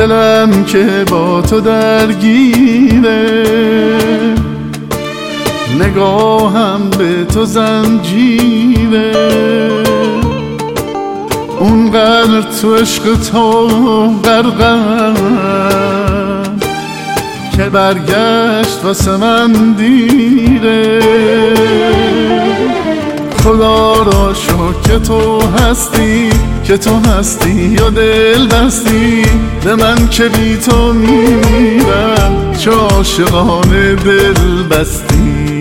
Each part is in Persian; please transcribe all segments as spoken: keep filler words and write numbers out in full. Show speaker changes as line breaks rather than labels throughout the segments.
دلم که با تو درگیره، نگاهم به تو زنجیره، اونقدر تو عشق تو غرقم که برگشت واسه من دیره. خدا را شکر که تو هستی، که تو هستی یا دل بستی به من که بی تو میمیرم، چه عاشقانه دل بستی.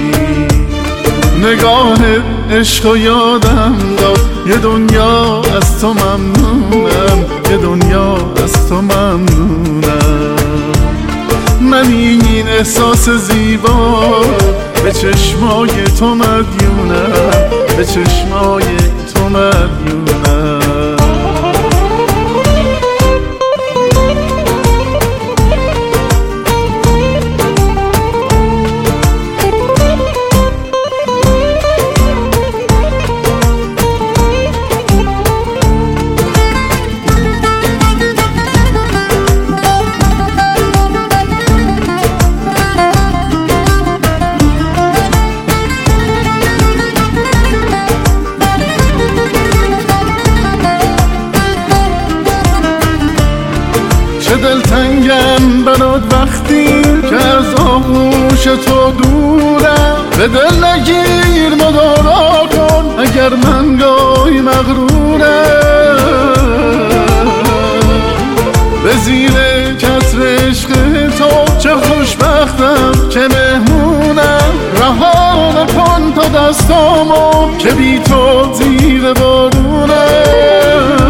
نگاهت عشق و یادم داد، یه دنیا از تو ممنونم، یه دنیا از تو ممنونم. من این احساس زیبا به چشمای تو مدیونم، به چشمای تو مدیونم. چه دلتنگم برات وقتی که از آغوش تو دورم، به دل نگیر مدارا کن اگر من گاهی مغرورم. به زیر چتر عشق تو چه خوشبختم که مهمونم، رها نکن تا دستامو که بی تو زیر بارونم.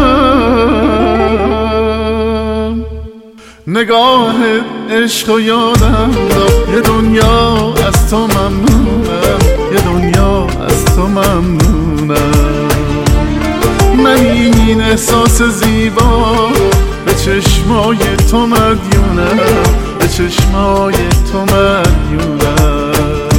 نگاهت عشق و یادم داد، یه دنیا از تو ممنونم، یه دنیا از تو ممنونم. من این احساس زیبا به چشمای تو مدیونم، به چشمای تو مدیونم.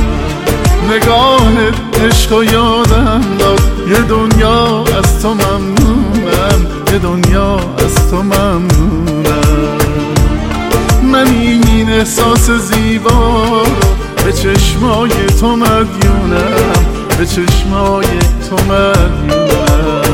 نگاهت عشق و یادم داد، یه دنیا از تو ممنونم، یه دنیا از تو ممنونم. من این احساس زیبا به چشمای تو مدیونم، به چشمای تو مدیونم.